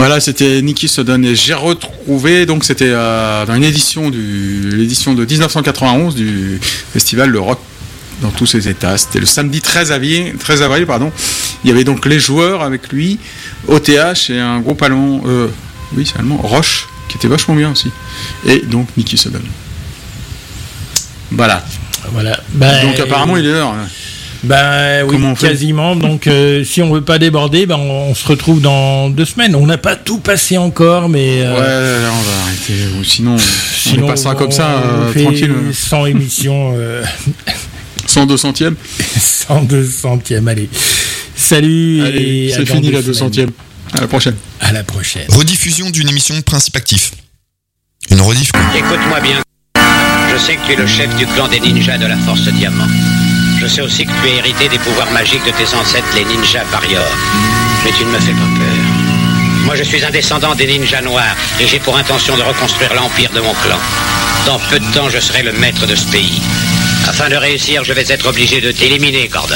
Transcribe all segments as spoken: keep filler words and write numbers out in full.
Voilà, c'était Nikki Sudden et j'ai retrouvé, donc c'était euh, dans une édition du, l'édition de dix-neuf cent quatre-vingt-onze du festival Le Rock dans tous ses états. C'était le samedi treize avril, treize avril, pardon. Il y avait donc les joueurs avec lui, O T H et un groupe allemand, euh, oui c'est allemand, Roche, qui était vachement bien aussi. Et donc Nikki Sudden. Voilà. Voilà. Bah, donc apparemment il est l'heure. Ben oui, quasiment. Donc, euh, si on veut pas déborder, ben on, on se retrouve dans deux semaines. On n'a pas tout passé encore, mais euh, ouais, là, on va arrêter. Ou sinon, sinon, on passera comme ça, euh, fait tranquille. cent émissions. Euh... cent deux centième. cent deux centième. Allez, salut. Allez, et c'est fini la deux centième. À la prochaine. À la prochaine. Rediffusion d'une émission de Principe Actif. Une rediff. Écoute-moi bien. Je sais que tu es le chef du clan des ninjas de la Force Diamant. Je sais aussi que tu as hérité des pouvoirs magiques de tes ancêtres, les ninjas Warriors. Mais tu ne me fais pas peur. Moi, je suis un descendant des ninjas noirs et j'ai pour intention de reconstruire l'empire de mon clan. Dans peu de temps, je serai le maître de ce pays. Afin de réussir, je vais être obligé de t'éliminer, Gordon.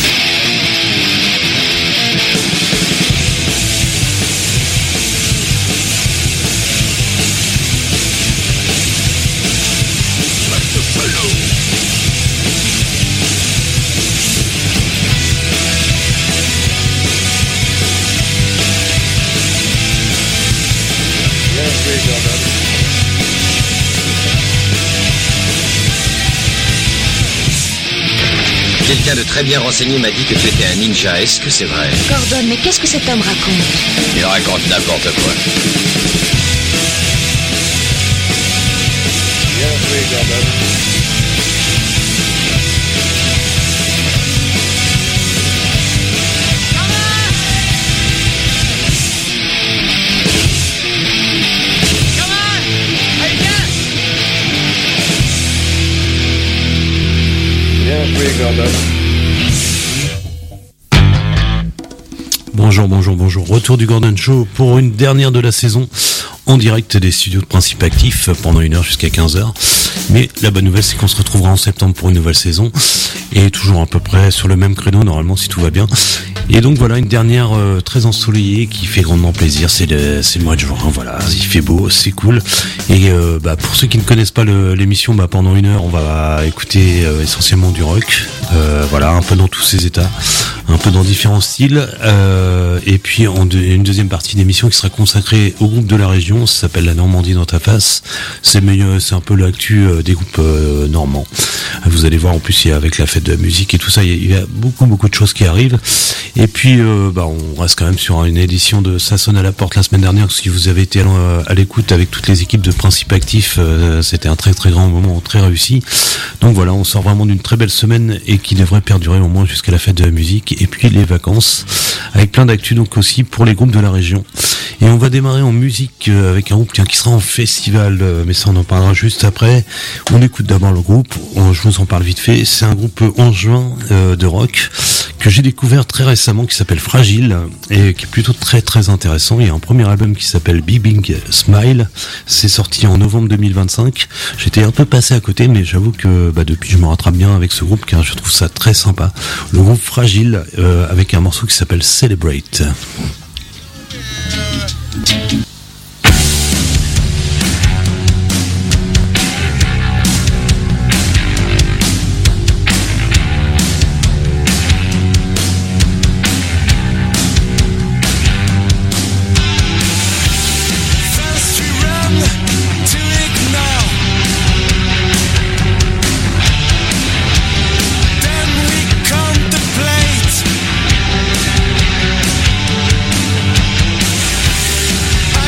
Quelqu'un de très bien renseigné m'a dit que tu étais un ninja. Est-ce que c'est vrai? Gordon, mais qu'est-ce que cet homme raconte? Il raconte n'importe quoi. Bien joué, Gordon. Bonjour, bonjour, bonjour. Retour du Gordon Show pour une dernière de la saison en direct des studios de Principe Actif pendant une heure jusqu'à quinze heures. Mais la bonne nouvelle, c'est qu'on se retrouvera en septembre pour une nouvelle saison et toujours à peu près sur le même créneau normalement si tout va bien. Et donc voilà une dernière euh, très ensoleillée qui fait grandement plaisir. C'est le, c'est le mois de juin, voilà, il fait beau, c'est cool. Et euh, bah, pour ceux qui ne connaissent pas le, l'émission, bah, pendant une heure, on va écouter euh, essentiellement du rock, euh, voilà, un peu dans tous ses états, un peu dans différents styles. Euh, et puis en de, une deuxième partie d'émission qui sera consacrée au groupe de la région, ça s'appelle La Normandie dans ta face. C'est meilleur, c'est un peu l'actu euh, des groupes euh, normands. Vous allez voir, en plus, il y a avec la fête de la musique et tout ça, il y a, il y a beaucoup beaucoup de choses qui arrivent. Et puis, euh, bah, on reste quand même sur une édition de Ça sonne à la porte la semaine dernière. Si vous avez été à, à l'écoute avec toutes les équipes de Principe Actif, euh, c'était un très très grand moment, très réussi. Donc voilà, on sort vraiment d'une très belle semaine et qui devrait perdurer au moins jusqu'à la fête de la musique et puis les vacances, avec plein d'actu donc aussi pour les groupes de la région. Et on va démarrer en musique avec un groupe tiens, qui sera en festival, mais ça on en parlera juste après. On écoute d'abord le groupe, on, je vous en parle vite fait. C'est un groupe angevin euh, de rock que j'ai découvert très récemment qui s'appelle Fragile et qui est plutôt très très intéressant. Il y a un premier album qui s'appelle Big Big Smile, c'est sorti en novembre deux mille vingt-cinq. J'étais un peu passé à côté, mais j'avoue que bah, depuis je me rattrape bien avec ce groupe car je trouve ça très sympa. Le groupe Fragile euh, avec un morceau qui s'appelle Celebrate. I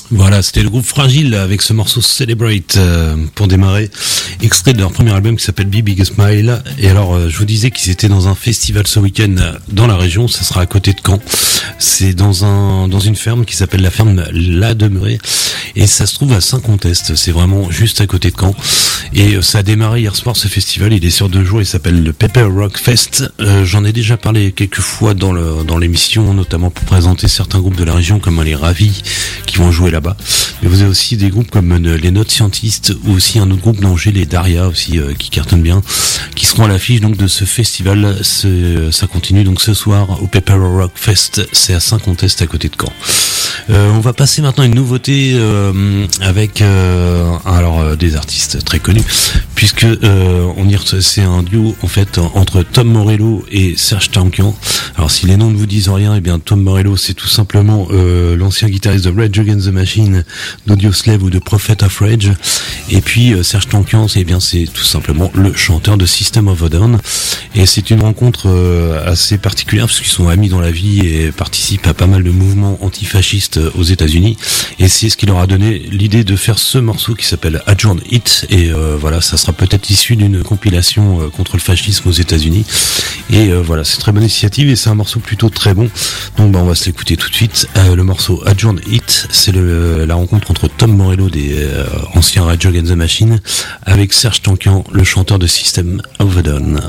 Voilà, c'était le groupe Fragile avec ce morceau Celebrate euh, pour démarrer, extrait de leur premier album qui s'appelle Be Big Smile. Et alors, euh, je vous disais qu'ils étaient dans un festival ce week-end dans la région, ça sera à côté de Caen. C'est dans un dans une ferme qui s'appelle la ferme La Demeurée et ça se trouve à Saint-Contest. C'est vraiment juste à côté de Caen. Et euh, ça a démarré hier soir ce festival. Il est sur deux jours. Il s'appelle le Pepper Rock Fest. Euh, j'en ai déjà parlé quelques fois dans le dans l'émission, notamment pour présenter certains groupes de la région comme les Ravis qui vont jouer là. Là-bas. Mais vous avez aussi des groupes comme les Notes Scientistes ou aussi un autre groupe d'Angers, les Daria aussi euh, qui cartonnent bien, qui seront à l'affiche donc de ce festival. Ce, ça continue donc ce soir au Pepper Rock Fest, c'est à Saint-Contest à côté de Caen. Euh, on va passer maintenant à une nouveauté euh, avec euh, alors euh, des artistes très connus puisque euh, on y re- c'est un duo en fait entre Tom Morello et Serge Tankian. Alors si les noms ne vous disent rien, eh bien Tom Morello c'est tout simplement euh, l'ancien guitariste de Rage Against the Machine, d'Audioslave ou de Prophet of Rage. Et puis euh, Serge Tankian, c'est eh bien c'est tout simplement le chanteur de System of a Down. Et c'est une rencontre euh, assez particulière parce qu'ils sont amis dans la vie et participent à pas mal de mouvements antifascistes aux États-Unis. Et c'est ce qui leur a donné l'idée de faire ce morceau qui s'appelle Adjourned Hit. Et euh, voilà, ça sera peut-être issu d'une compilation euh, contre le fascisme aux États-Unis. Et euh, voilà, c'est une très bonne initiative et c'est un morceau plutôt très bon. Donc bah, on va se l'écouter tout de suite. Euh, le morceau Adjourned Hit, c'est le, la rencontre entre Tom Morello des euh, anciens Rage Against the Machine avec Serge Tankian, le chanteur de System of a Down.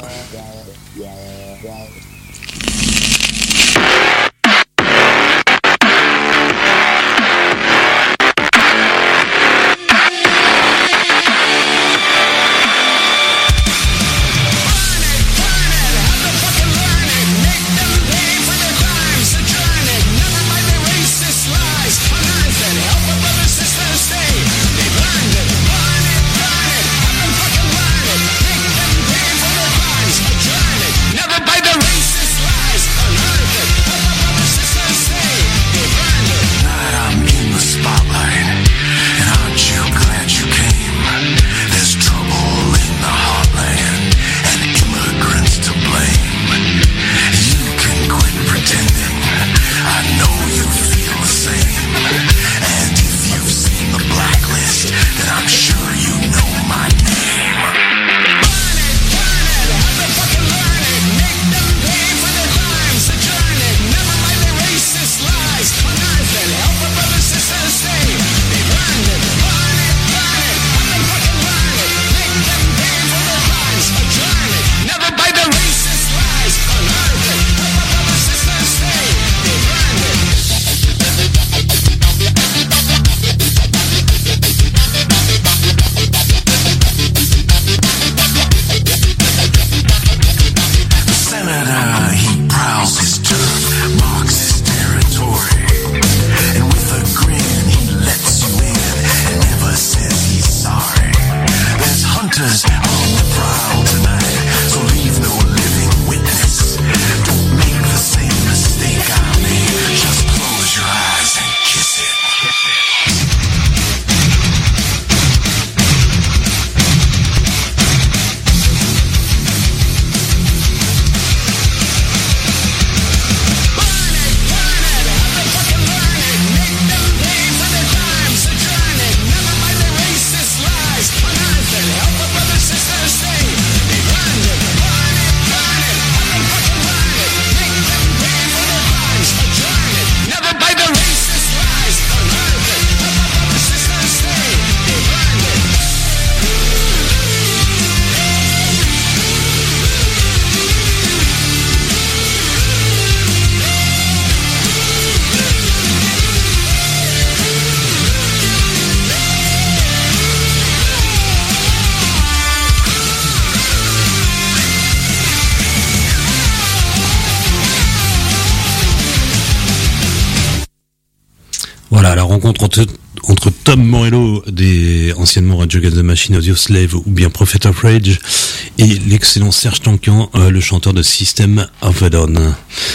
Voilà, la rencontre entre, entre Tom Morello, des anciennement Rage Against the Machine, Audioslave ou bien Prophet of Rage, et l'excellent Serge Tankian, euh, le chanteur de System of a Down.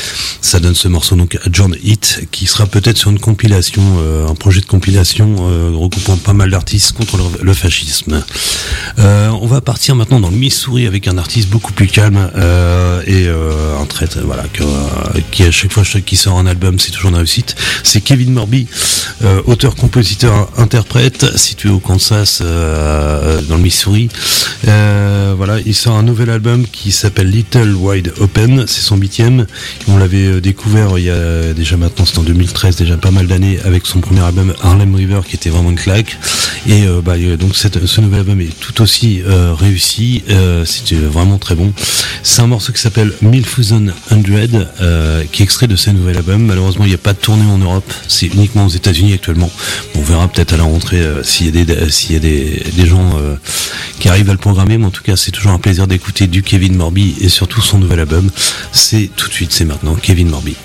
Ça donne ce morceau donc Adjourned Hit, qui sera peut-être sur une compilation, euh, un projet de compilation euh, regroupant pas mal d'artistes contre le, le fascisme. Euh, on va partir maintenant dans le Missouri avec un artiste beaucoup plus calme euh, et euh, un trait, voilà, que, euh, qui à chaque fois qui sort un album, c'est toujours une réussite. C'est Kevin Morby, euh, auteur-compositeur compositeur-interprète situé au Kansas, euh, dans le Missouri. Euh, voilà, il sort un nouvel album qui s'appelle Little Wide Open. C'est son huitième. On l'avait découvert il y a déjà maintenant, c'est en deux mille treize, déjà pas mal d'années, avec son premier album Harlem River, qui était vraiment une claque. Et euh, bah, donc cette, ce nouvel album est tout aussi euh, réussi. Euh, c'est vraiment très bon. C'est un morceau qui s'appelle mille Hundred, euh, qui est extrait de ce nouvel album. Malheureusement, il n'y a pas de tournée en Europe. C'est uniquement aux États-Unis actuellement. On verra peut-être à la rentrée euh, s'il y a des s'il y a des, des gens euh, qui arrivent à le programmer. Mais en tout cas, c'est toujours un plaisir d'écouter du Kevin Morby et surtout son nouvel album. C'est tout de suite, c'est maintenant, Kevin Morby.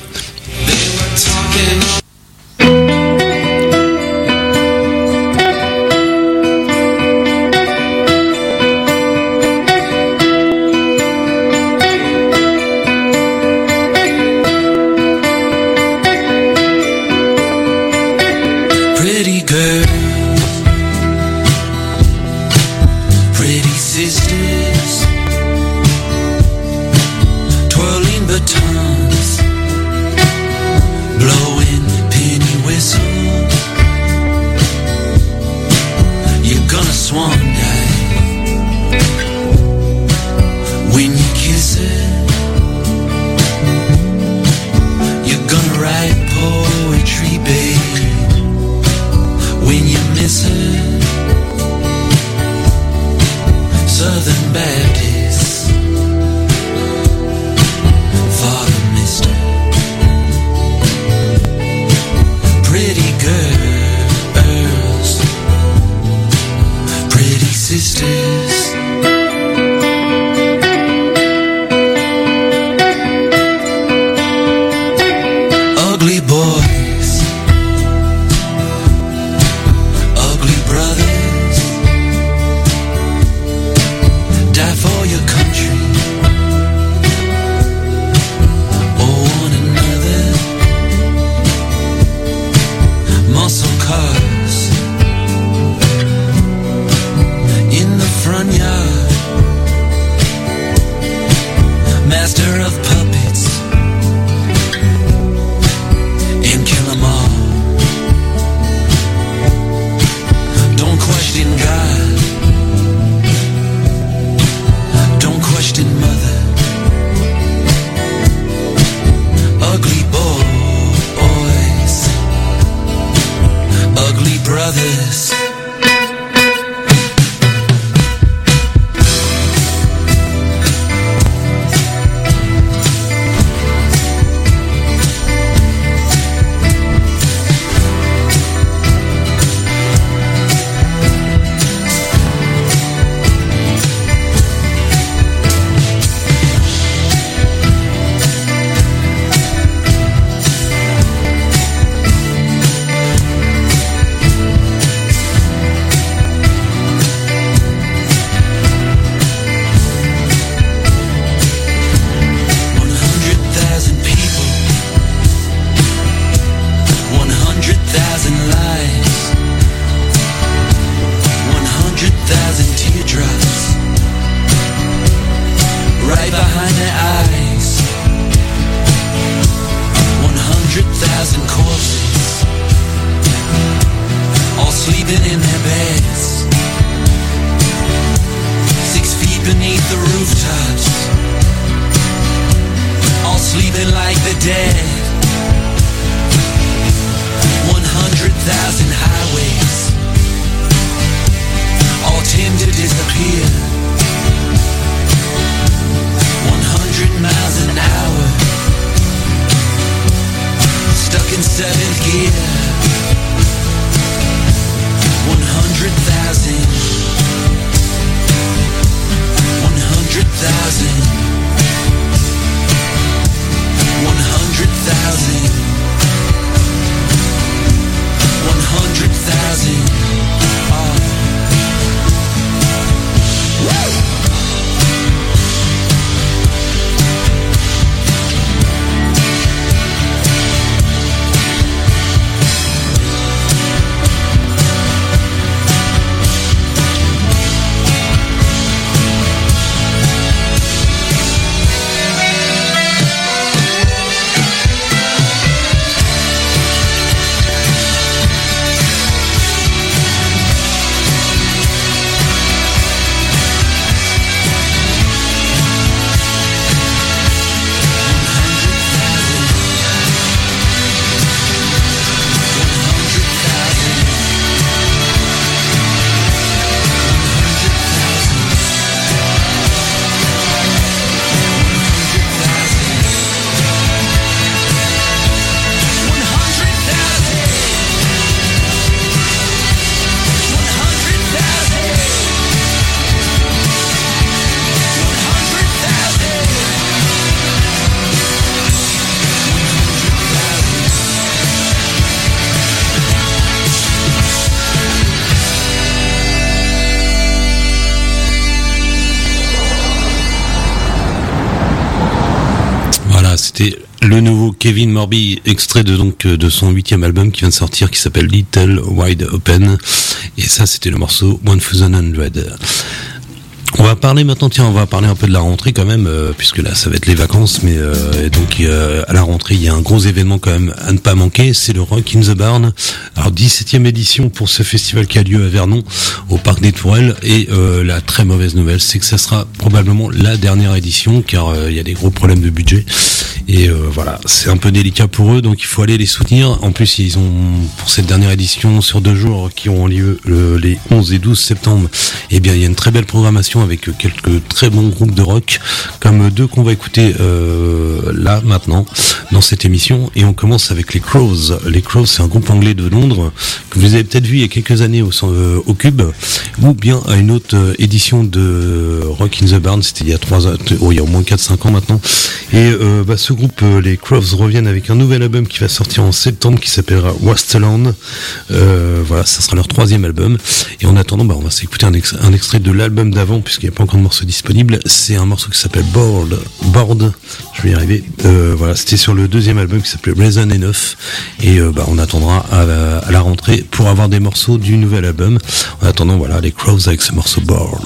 c'était le nouveau Kevin Morby, extrait de donc de son huitième album qui vient de sortir, qui s'appelle Little Wide Open. Et ça, c'était le morceau one thousand. On va parler maintenant, tiens, on va parler un peu de la rentrée quand même, euh, puisque là, ça va être les vacances, mais euh, et donc euh, à la rentrée, il y a un gros événement quand même à ne pas manquer, c'est le Rock in the Barn. Alors dix-septième édition pour ce festival qui a lieu à Vernon, au Parc des Tourelles, et euh, la très mauvaise nouvelle, c'est que ça sera probablement la dernière édition, car euh, il y a des gros problèmes de budget, et euh, voilà, c'est un peu délicat pour eux, donc il faut aller les soutenir. En plus, ils ont, pour cette dernière édition, sur deux jours, qui auront lieu euh, les onze et douze septembre, eh bien, il y a une très belle programmation avec quelques très bons groupes de rock, comme deux qu'on va écouter euh, là maintenant dans cette émission. Et on commence avec les Crows. Les Crows, c'est un groupe anglais de Londres que vous avez peut-être vu il y a quelques années au, euh, au Cube, ou bien à une autre euh, édition de Rock in the Barn. C'était il y a trois ans, oh, il y a au moins quatre cinq ans maintenant. Et euh, bah, ce groupe, euh, les Crows, reviennent avec un nouvel album qui va sortir en septembre, qui s'appellera Wasteland. Euh, voilà, ça sera leur troisième album. Et en attendant, bah, on va s'écouter un, ex- un extrait de l'album d'avant, puisqu'il n'y a pas encore de morceau disponible. C'est un morceau qui s'appelle Board. Board, je vais y arriver. Euh, voilà, c'était sur le deuxième album qui s'appelait Reason Enough. Et euh, bah, on attendra à la, à la rentrée pour avoir des morceaux du nouvel album. En attendant, voilà, les Crows avec ce morceau Board.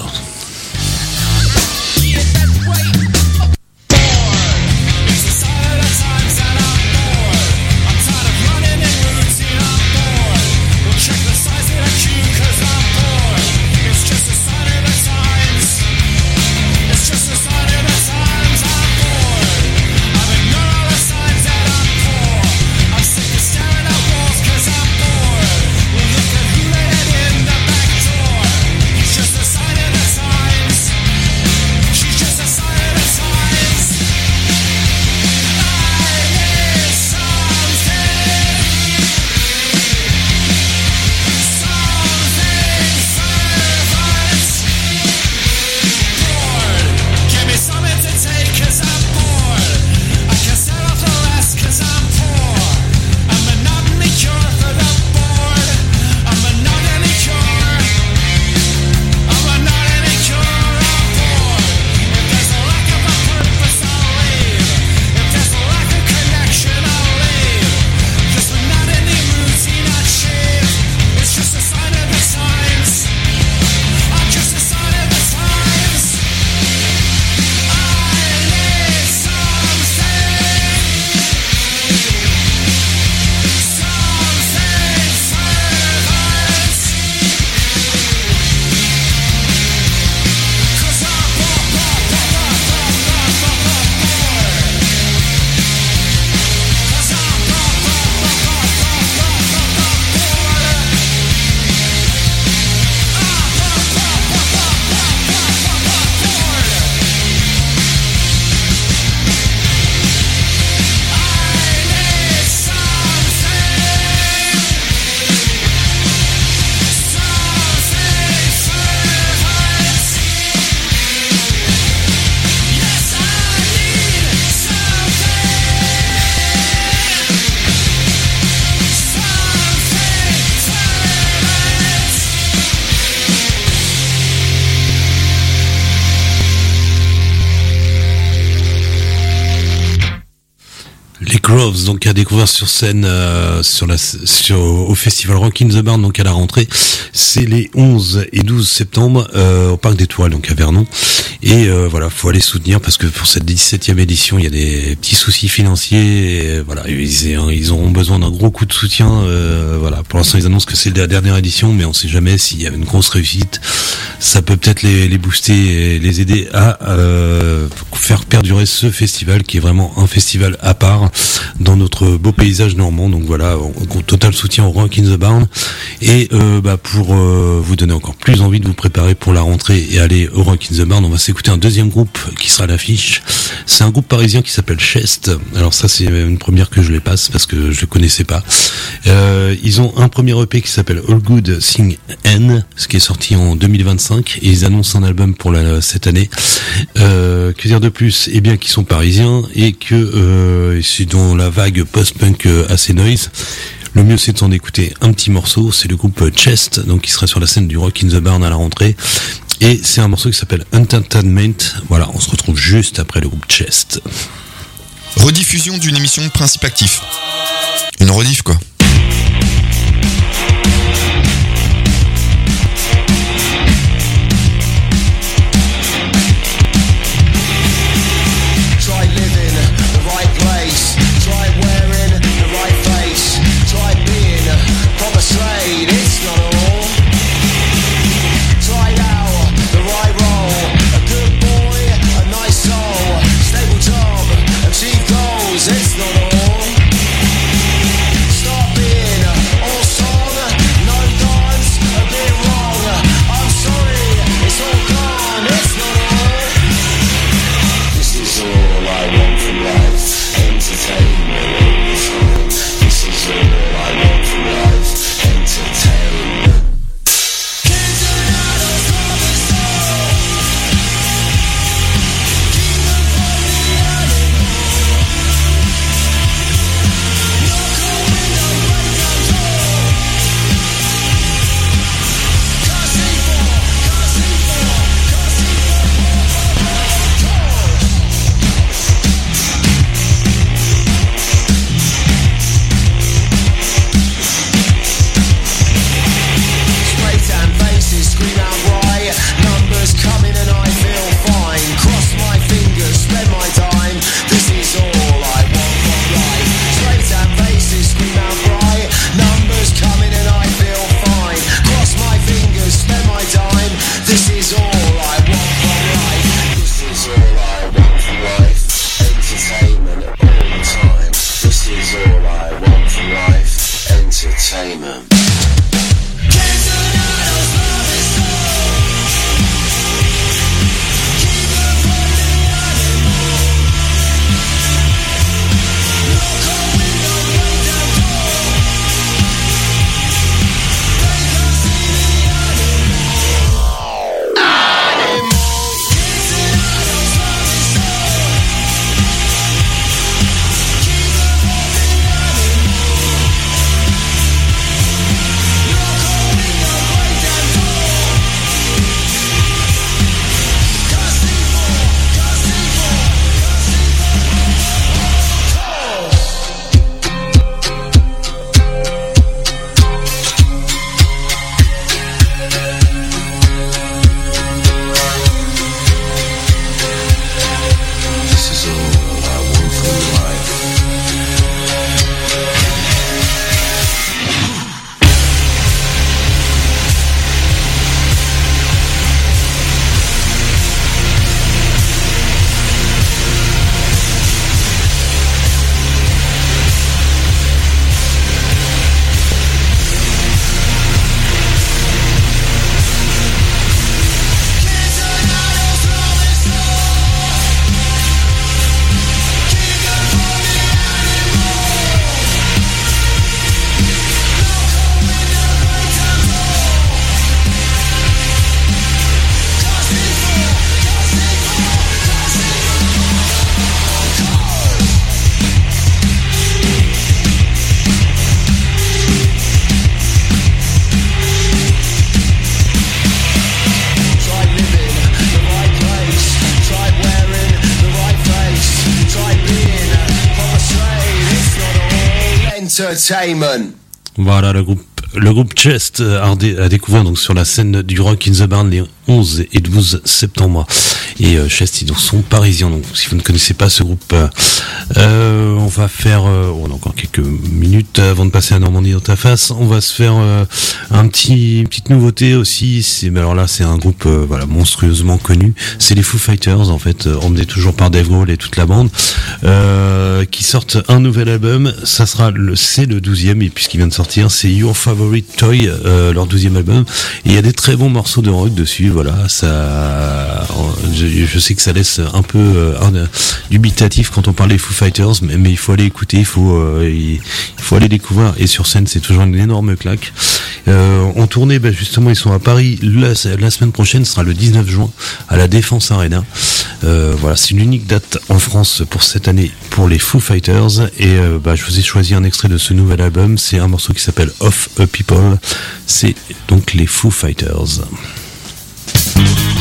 Groves, donc à découvrir sur scène euh, sur la sur au festival Rock in the Barn, donc à la rentrée, c'est les onze et douze septembre euh, au Parc des Tourelles, donc à Vernon. Et euh, voilà, faut aller soutenir parce que pour cette dix-septième édition, il y a des petits soucis financiers. Et, voilà, ils, ils auront besoin d'un gros coup de soutien. Euh, voilà, pour l'instant, ils annoncent que c'est la dernière édition, mais on sait jamais s'il y a une grosse réussite. Ça peut peut-être les, les booster et les aider à euh, faire perdurer ce festival qui est vraiment un festival à part dans notre beau paysage normand. Donc voilà, on, on total soutien au Rock in the Barn. Et euh, bah pour euh, vous donner encore plus envie de vous préparer pour la rentrée et aller au Rock in the Barn, on va s'écouter un deuxième groupe qui sera à l'affiche. C'est un groupe parisien qui s'appelle Chest. Alors ça, c'est une première que je les passe parce que je le connaissais pas. Euh, ils ont un premier E P qui s'appelle All Good Thing N, ce qui est sorti en deux mille vingt-cinq, et ils annoncent un album pour la, cette année. Euh, que dire de plus? Eh bien, qu'ils sont parisiens et que euh, c'est dans la vague post-punk assez noise. Le mieux, c'est de s'en écouter un petit morceau. C'est le groupe Chest, donc qui sera sur la scène du Rock in the Barn à la rentrée. Et c'est un morceau qui s'appelle Entertainment. Voilà, on se retrouve juste après le groupe Chest. rediffusion d'une émission de Principe Actif. Une rediff quoi. It's not all. Stop being Entertainment. Voilà le groupe. Le groupe Chest a, dé- a découvert donc sur la scène du Rock in the Barn les onze et douze septembre. Et euh, Chest, ils donc sont parisiens. Donc si vous ne connaissez pas ce groupe, euh, on va faire. Euh, on a encore quelques minutes avant de passer à Normandie dans ta face. On va se faire euh, un petit une petite nouveauté aussi. C'est mais alors là, c'est un groupe euh, voilà monstrueusement connu. C'est les Foo Fighters en fait, euh, emmenés toujours par Dave Grohl et toute la bande, euh, qui sortent un nouvel album. Ça sera le c'est le douzième et puisqu'il vient de sortir, c'est Your Favorite Toy, euh, leur douzième album. Et il y a des très bons morceaux de rock dessus. Voilà, ça. Je, je sais que ça laisse un peu euh, un, dubitatif quand on parle des Foo Fighters, mais, mais il faut aller écouter, il faut, euh, il, il faut aller découvrir. Et sur scène, c'est toujours une énorme claque. Euh, en tournée, ben justement, ils sont à Paris. La, la semaine prochaine sera le dix-neuf juin à la Défense Arena. Euh, voilà, c'est une unique date en France pour cette année pour les Foo Fighters. Et euh, bah, je vous ai choisi un extrait de ce nouvel album. C'est un morceau qui s'appelle Of a People. C'est donc les Foo Fighters.